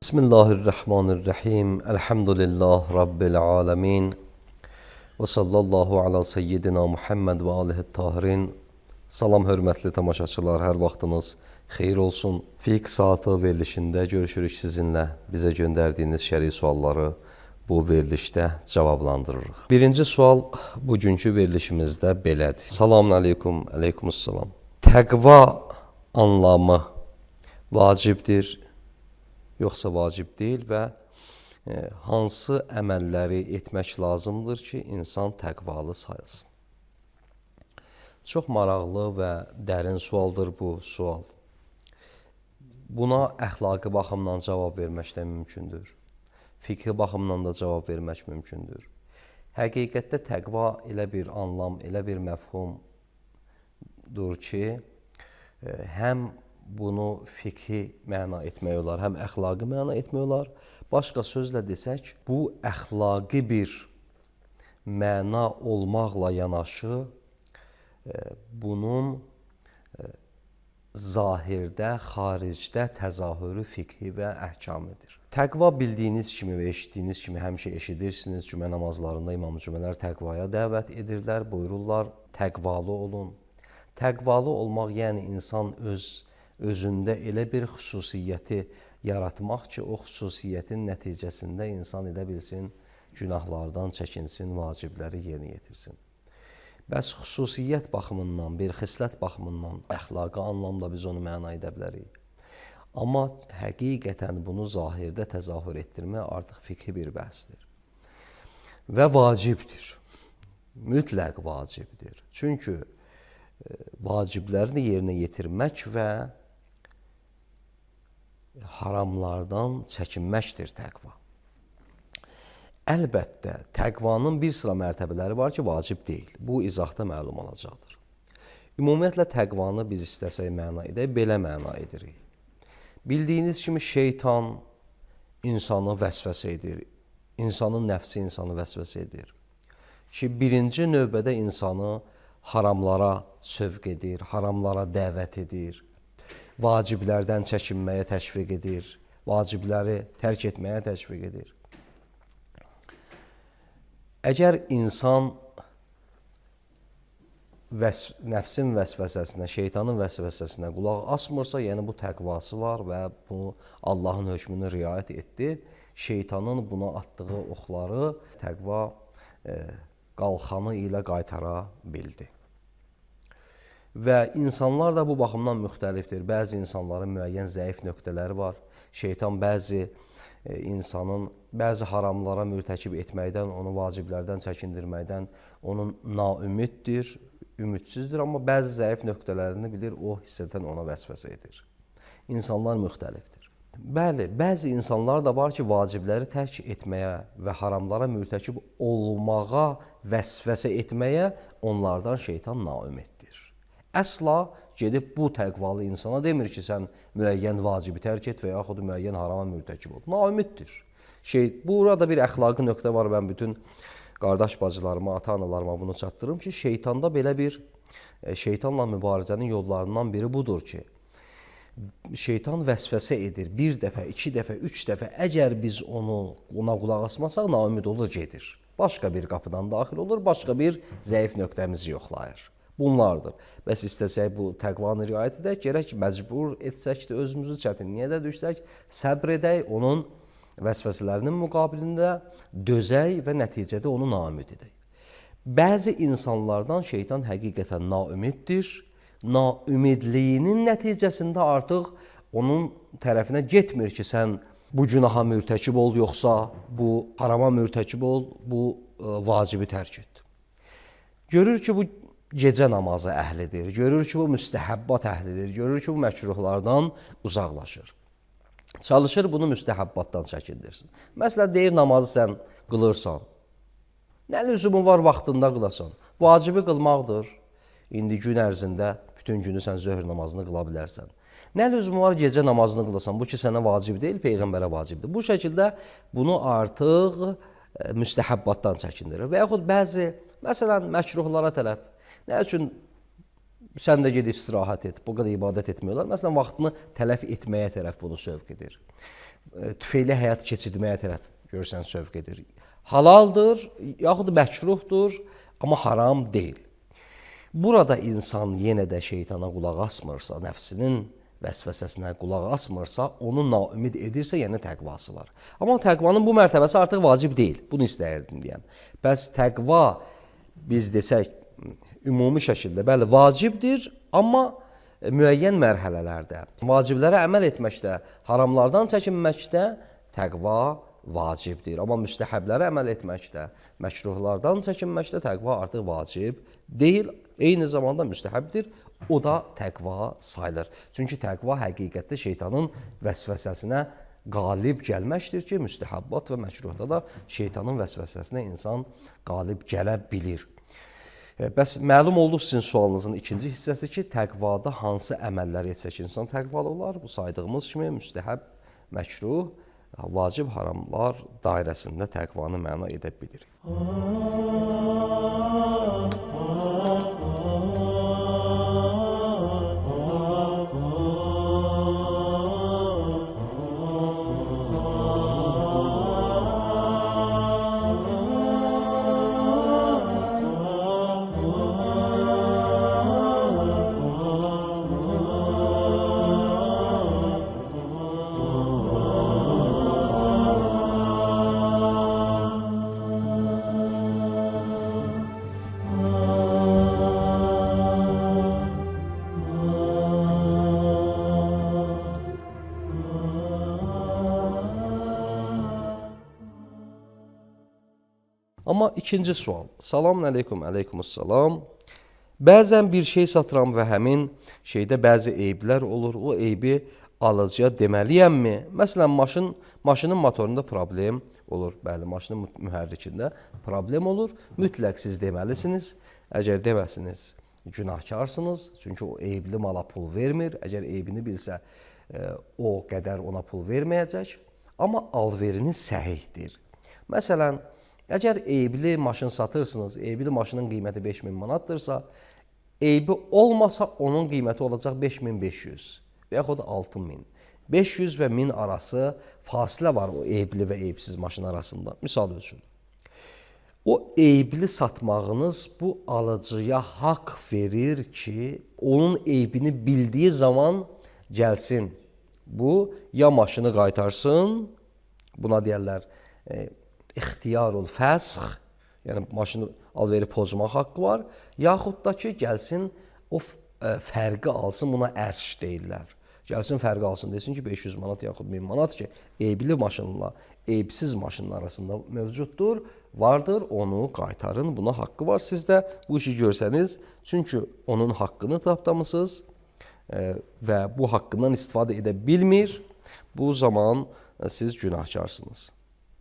Bismillahirrahmanirrahim. Elhamdülillah Rabbil alemin. Və sallallahu ala seyyidina Muhammed və alihi tahirin. Salam hörmətli tamaşaçılar, hər vaxtınız xeyir olsun. Fiqh saatı verilişində görüşürük sizinlə. Bizə göndərdiyiniz şəri sualları bu verilişdə cavablandırırıq. Birinci sual bugünkü verilişimizdə belədir. Selamun aleykum, aleykumussalam. Təqva anlamı vacibdir, yoxsa vacib deyil və hansı əməlləri etmək lazımdır ki, insan təqvalı sayılsın? Çox maraqlı və dərin sualdır bu sual. Buna əxlaqi baxımdan cavab vermək də mümkündür. Fiqhi baxımdan da cavab vermək mümkündür. Həqiqətdə təqva elə bir anlam, elə bir məfhumdur ki, həm bunu fiqhi məna etmək olar, həm əxlaqi məna etmək olar. Başqa sözlə desək, bu əxlaqi bir məna olmaqla yanaşı, bunun zahirdə, xaricdə təzahürü fiqhi və əhkamidir. Təqva bildiyiniz kimi və eşitdiyiniz kimi həmişə eşidirsiniz. Cümə namazlarında imam cümələr təqvaya dəvət edirlər, buyururlar, təqvalı olun. Təqvalı olmaq yəni insan özündə elə bir xüsusiyyəti yaratmaq ki, o xüsusiyyətin nəticəsində insan edə bilsin, günahlardan çəkinsin, vacibləri yerinə yetirsin. Bəs xüsusiyyət baxımından, bir xislət baxımından, əxlaqi anlamda biz onu məna edə bilərik. Amma həqiqətən bunu zahirdə təzahür etdirmək artıq fiqhi bir bəhsdir. Və vacibdir. Mütləq vacibdir. Çünki vaciblərini yerinə yetirmək və haramlardan çəkinməkdir təqva. Əlbəttə, təqvanın bir sıra mərtəbələri var ki, vacib deyil. Bu izahda məlum olacaqdır. Ümumiyyətlə, təqvanı biz istəsək məna edək, belə məna edirik. Bildiyiniz kimi şeytan insanı vəsvəsə edir, insanın nəfsi insanı vəsvəsə edir. Ki, birinci növbədə insanı haramlara sövq edir, haramlara dəvət edir, vaciblərdən çəkinməyə təşviq edir, vacibləri tərk etməyə təşviq edir. Əgər insan nəfsin vəsvəsəsinə, şeytanın vəsvəsəsinə qulaq asmırsa, yəni bu təqvası var və bu Allahın hökmünü riayət etdi. Şeytanın buna atdığı oxları təqva qalxanı ilə qaytara bildi. Və insanlar da bu baxımdan müxtəlifdir. Bəzi insanların müəyyən zəif nöqtələri var. Şeytan bəzi insanın bəzi haramlara mürtəkib etməkdən, onu vaciblərdən çəkindirməkdən onun naümiddir, ümidsizdir, amma bəzi zəif nöqtələrini bilir, o hissədən ona vəsvəsə edir. İnsanlar müxtəlifdir. Bəli, bəzi insanlar da var ki, vacibləri tərk etməyə və haramlara mürtəkib olmağa vəsvəsə etməyə onlardan şeytan naümiddir. Əsla gedib bu təqvalı insana demir ki, sən müəyyən vacibi tərk et və yaxud müəyyən harama mürtəkib ol. Naümiddir. Burada bir əxlaqi nöqtə var, mən bütün qardaş bacılarıma, ata-analarıma bunu çatdırım ki, şeytanda belə bir, şeytanla mübarizənin yollarından biri budur ki, şeytan vəsvəsə edir bir dəfə, iki dəfə, üç dəfə, əgər biz ona qulaq asmasaq, naümid olur, gedir. Başqa bir qapıdan daxil olur, başqa bir zəif nöqtəmizi yoxlayır. Bunlardır. Bəs istəsək bu təqvanı riayət edək, gərək məcbur etsək də özümüzü çətinliyə də düşsək, səbr edək, onun vəsvəsələrinin müqabilində dözək və nəticədə onu naümid edək. Bəzi insanlardan şeytan həqiqətən naümiddir. Naümidliyinin nəticəsində artıq onun tərəfinə getmir ki, sən bu günaha mürtəkib ol, yoxsa bu harama mürtəkib ol, bu vacibi tərk et. Görür ki, bu gecə namazı əhlidir, görür ki, bu müstəhəbbat əhlidir, görür ki, bu məkruhlardan uzaqlaşır. Çalışır bunu müstəhəbbatdan çəkindirsin. Məsələn, deyir, namazı sən qılırsan. Nə lüzumun var vaxtında qılasan? Vacibi qılmaqdır. İndi gün ərzində bütün günü sən zöhr namazını qıla bilərsən. Nə lüzumun var gecə namazını qılasan? Bu ki, sənə vacib deyil, Peyğəmbərə vacibdir. Bu şəkildə bunu artıq müstəhəbbatdan çəkindirir. Və yaxud bəzi, məsələn, məkruhlara tərəf. Nə üçün Sən də ged istirahət et, bu qədər ibadət etmiyorlar. Məsələn, vaxtını tələf etməyə tərəf bunu sövq edir. Tüfeyli həyat keçirməyə tərəf görsən sövq edir. Halaldır, yaxud məkruhdur, amma haram deyil. Burada insan yenə də şeytana qulaq asmırsa, nəfsinin vəsvəsəsinə qulaq asmırsa, onu naümid edirsə, yenə təqvası var. Amma təqvanın bu mərtəbəsi artıq vacib deyil. Bunu istəyirdim deyəm. Bəs təqva biz desək, ümumi şəkildə, bəli, vacibdir, amma müəyyən mərhələlərdə, vaciblərə əməl etməkdə, haramlardan çəkinməkdə təqva vacibdir. Amma müstəhəblərə əməl etməkdə, məkruhlardan çəkinməkdə təqva artıq vacib deyil, eyni zamanda müstəhəbdir. O da təqva sayılır. Çünki təqva həqiqətdə şeytanın vəsvəsəsinə qalib gəlməkdir ki, müstəhəbbat və məkruhda da şeytanın vəsvəsəsinə insan qalib gələ bilir. Bəs məlum oldu sizin sualınızın ikinci hissəsi ki, təqvada hansı əməllər etsək insan təqvalı olar? Bu saydığımız kimi müstəhəb, məkruh, vacib haramlar dairəsində təqvanı məna edə bilir. Amma ikinci sual. Salamun əleykum, əleykumussalam. Bəzən bir şey satıram və həmin şeydə bəzi eyblər olur. O eybi alıcıya deməliyəmmi? Məsələn, maşının motorunda problem olur. Bəli, maşının mühərrikində problem olur. Mütləq siz deməlisiniz. Əgər deməsiniz, günahkarsınız. Çünki o eybli mala pul vermir. Əgər eybini bilsə, o qədər ona pul verməyəcək. Amma alveriniz səhihdir. Məsələn, əgər eybli maşın satırsınız, eybli maşının qiyməti 5000 manatdırsa, eybi olmasa onun qiyməti olacaq 5500 və yaxud 6000. 500 və 1000 arası fasilə var o eybli və eybsiz maşın arasında. Misal üçün, o eybli satmağınız bu alıcıya haqq verir ki, onun eybini bildiyi zaman gəlsin. Bu, ya maşını qaytarsın, buna deyərlər, ixtiyarul fəsx, yəni maşını alveri pozmaq haqqı var, yaxud da ki, gəlsin o fərqi alsın, buna ərş deyirlər. Gəlsin fərqi alsın, desin ki, 500 manat yaxud 1000 manat ki, eybli maşınla eybsiz maşının arasında mövcuddur, vardır, onu qaytarın, buna haqqı var sizdə. Bu işi görsəniz, çünki onun haqqını tapdamısınız və bu haqqından istifadə edə bilmir, bu zaman siz günahkarsınız.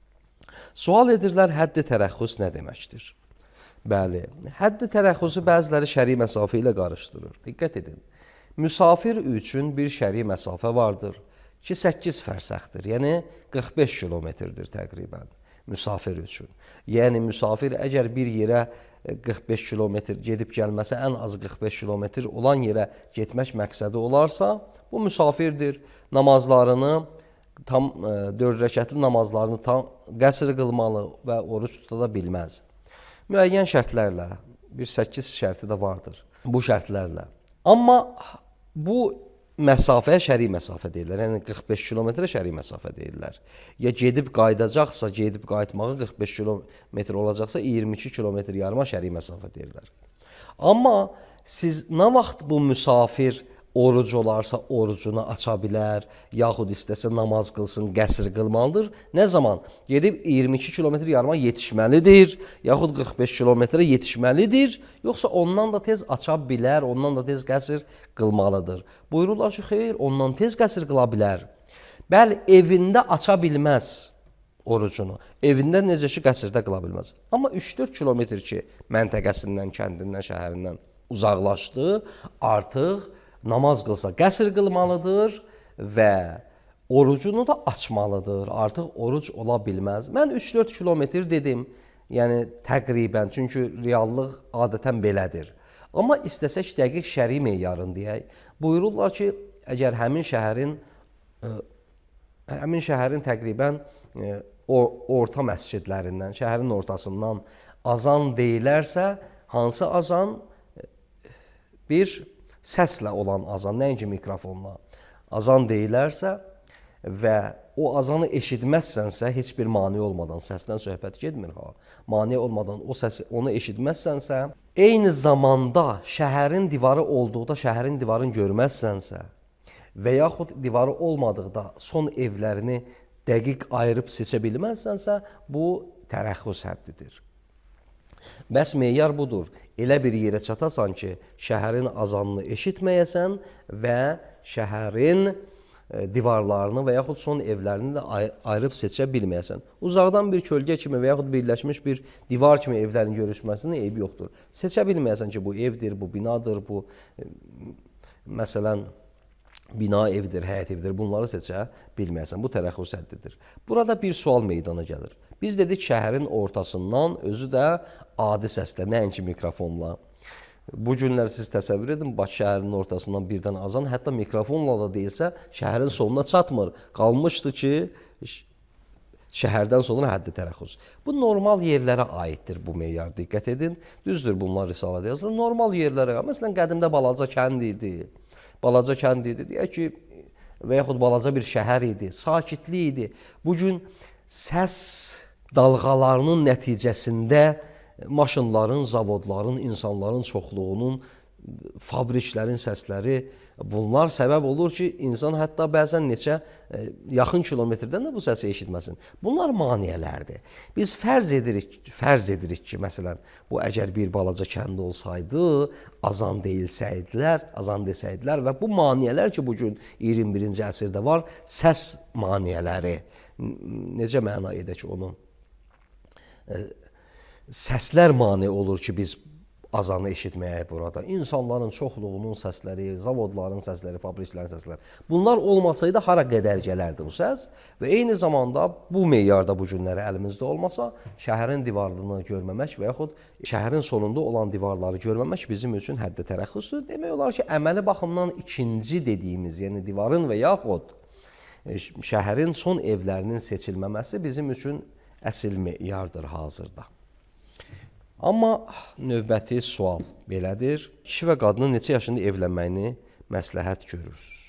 Sual edirlər, həddi tərəxxüs nə deməkdir? Bəli, həddi tərəxxüsü bəziləri şəri məsafə ilə qarışdırır. Diqqət edin, müsafir üçün bir şəri məsafə vardır ki, 8 fərsəxdir, yəni 45 kilometrdir təqribən müsafir üçün. Yəni, müsafir əgər bir yerə 45 kilometr gedib gəlməsə, ən az 45 kilometr olan yerə getmək məqsədi olarsa, bu müsafirdir. Namazlarını, tam 4 rəkətli namazlarını tam qəsr qılmalı və oruç tuta bilməz. Müəyyən şərtlərlə, bir 8 şərti də vardır bu şərtlərlə. Amma bu məsafəyə şəri məsafə deyirlər, yəni 45 kilometrə şəri məsafə deyirlər. Ya gedib qayıdacaqsa, gedib qayıtmağı 45 kilometr olacaqsa, 22 kilometr yarıma şəri məsafə deyirlər. Amma siz nə vaxt bu müsafir oruc olarsa orucunu aça bilər, yaxud istəsə namaz qılsın, qəsr qılmalıdır. Nə zaman? Gedib 22 kilometr yarıma yetişməlidir, yaxud 45 kilometrə yetişməlidir, yoxsa ondan da tez aça bilər, ondan da tez qəsr qılmalıdır. Buyururlar ki, xeyr, ondan tez qəsr qıla bilər. Bəli, evində aça bilməz orucunu. Evində necə ki, qəsrdə qıla bilməz. Amma 3-4 kilometr ki, məntəqəsindən, kəndindən, şəhərindən uzaqlaşdı, artıq namaz qılsa qəsr qılmalıdır və orucunu da açmalıdır. Artıq oruc ola bilməz. Mən 3-4 kilometr dedim, yəni təqribən, çünki reallıq adətən belədir. Amma istəsək dəqiq şəri meyarını deyək. Buyururlar ki, əgər həmin şəhərin təqribən orta məscidlərindən, şəhərin ortasından azan deyilərsə, hansı azan? Bir səslə olan azan, nəinki mikrofonla azan deyilərsə və o azanı eşitməzsənsə, heç bir mane olmadan, səsdən söhbət getmir ha, mane olmadan onu eşitməzsənsə, eyni zamanda şəhərin divarı olduqda şəhərin divarını görməzsənsə və yaxud divarı olmadıqda son evlərini dəqiq ayırıb seçə bilməzsənsə, bu tərəxxüs həddidir. Bəs meyar budur. Elə bir yerə çatasan ki, şəhərin azanını eşitməyəsən və şəhərin divarlarını və yaxud son evlərini də ayırıb seçə bilməyəsən. Uzaqdan bir kölgə kimi və yaxud birləşmiş bir divar kimi evlərin görüşməsinin eybi yoxdur. Seçə bilməyəsən ki, bu evdir, bu binadır, bu məsələn bina evdir, həyət evdir. Bunları seçə bilməyəsən. Bu tərəxxüs həddidir. Burada bir sual meydana gəlir. Biz dedik şəhərin ortasından, özü də adi səslə, nəinki mikrofonla. Bu günlər siz təsəvvür edin, Bakı şəhərinin ortasından birdən azan, hətta mikrofonla da deyilsə, şəhərin sonuna çatmır. Qalmışdı ki, şəhərdən sonra həddi tərəxxüs. Bu normal yerlərə aiddir bu meyar, diqqət edin. Düzdür, bunlar risalədə yazılır. Normal yerlərə, məsələn, qədimdə balaca kənd idi. Balaca kənd idi, deyək ki, və yaxud balaca bir şəhər idi, sakitlik idi. Bugün səs dalğalarının nəticəsində maşınların, zavodların, insanların çoxluğunun, fabriklərin səsləri, bunlar səbəb olur ki, insan hətta bəzən neçə yaxın kilometrdən də bu səsi eşitməsin. Bunlar maneələrdir. Biz fərz edirik ki, məsələn, bu əgər bir balaca kənd olsaydı, azan desəydilər və bu maneələr ki, bugün 21-ci əsrdə var, səs maneələri. Necə məna edək onu? Səslər mane olur ki, biz azanı eşitməyək burada. İnsanların çoxluğunun səsləri, zavodların səsləri, fabriklərin səsləri. Bunlar olmasaydı hara qədər gələrdi bu səs və eyni zamanda bu meyarda bu günləri əlimizdə olmasa, şəhərin divarını görməmək və yaxud şəhərin sonunda olan divarları görməmək bizim üçün həddi tərəxxüsdür. Demək olar ki, əməli baxımdan ikinci dediyimiz, yəni divarın və yaxud şəhərin son evlərinin seçilməməsi bizim üçün əsl meyardır hazırda. Amma növbəti sual belədir. Kişi və qadının neçə yaşında evlənməyini məsləhət görürsünüz?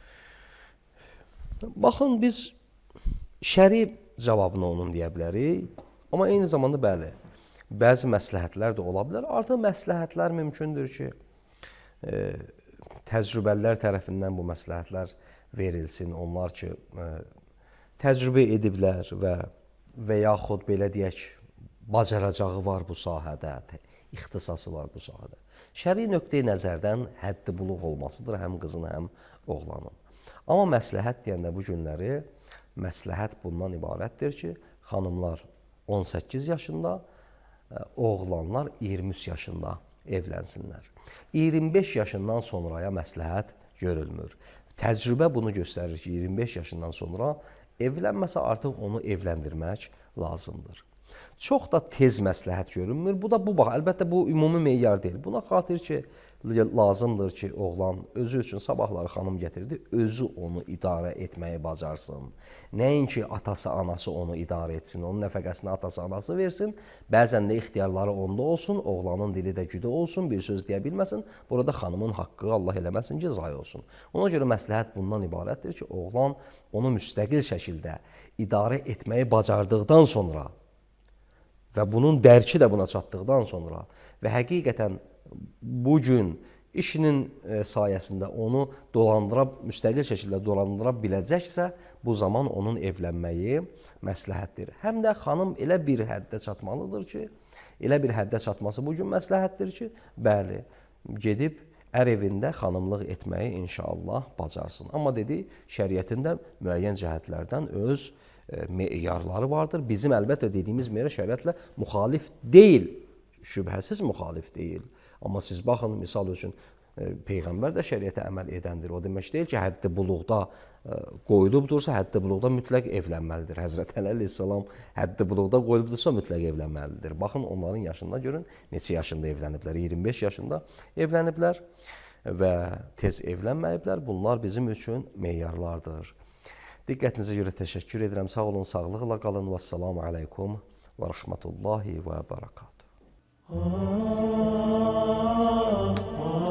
Baxın, biz şəri cavabını onun deyə bilərik. Amma eyni zamanda bəli, bəzi məsləhətlər də ola bilər. Artıq məsləhətlər mümkündür ki, təcrübəlilər tərəfindən bu məsləhətlər verilsin. Onlar ki, təcrübə ediblər və yaxud belə deyək, bacaracağı var bu sahədə, ixtisası var bu sahədə. Şəri nöqteyi nəzərdən həddi buluq olmasıdır həm qızın, həm oğlanın. Amma məsləhət deyəndə bu günləri, məsləhət bundan ibarətdir ki, xanımlar 18 yaşında, oğlanlar 23 yaşında evlənsinlər. 25 yaşından sonraya məsləhət görülmür. Təcrübə bunu göstərir ki, 25 yaşından sonra evlənməsə artıq onu evləndirmək lazımdır. Çox da tez məsləhət görünmür. Bu da əlbəttə bu ümumi meyar deyil. Buna xatir ki, lazımdır ki, oğlan özü üçün sabahları xanım gətirdi, özü onu idarə etməyi bacarsın. Nəinki atası, anası onu idarə etsin, onun nəfəqəsini atası, anası versin. Bəzən də ixtiyarları onda olsun, oğlanın dili də güdə olsun, bir söz deyə bilməsin. Burada xanımın haqqı Allah eləməsin ki, zay olsun. Ona görə məsləhət bundan ibarətdir ki, oğlan onu müstəqil şəkildə idarə etməyi bacardıqdan sonra və bunun dərki də buna çatdıqdan sonra və həqiqətən bu gün işinin sayəsində onu müstəqil şəkildə dolandıra biləcəksə, bu zaman onun evlənməyi məsləhətdir. Həm də xanım elə bir həddə çatmalıdır ki, elə bir həddə çatması bu gün məsləhətdir ki, bəli, gedib ər evində xanımlıq etməyi inşallah bacarsın. Amma dedi, şəriətində müəyyən cəhətlərdən öz meyarları vardır. Bizim əlbəttə dediyimiz meyar şəriətlə müxalif deyil, şübhəsiz müxalif deyil. Amma siz baxın, misal üçün, Peyğəmbər də şəriətə əməl edəndir. O demək deyil ki, həddi buluğda qoyulubdursa, həddi buluğda mütləq evlənməlidir. Həzrət Əli əleyhissalam həddi buluğda qoyulubdursa, mütləq evlənməlidir. Baxın, onların yaşında görün, neçə yaşında evləniblər? 25 yaşında evləniblər və tez evlənməyiblər. Bunlar bizim üçün meyarlardır. Diqqətinizə görə təşəkkür edirəm. Sağ olun, sağlıqla qalın. Vəssalamu aleykum və rəhmətullahi və bərəkatuhu.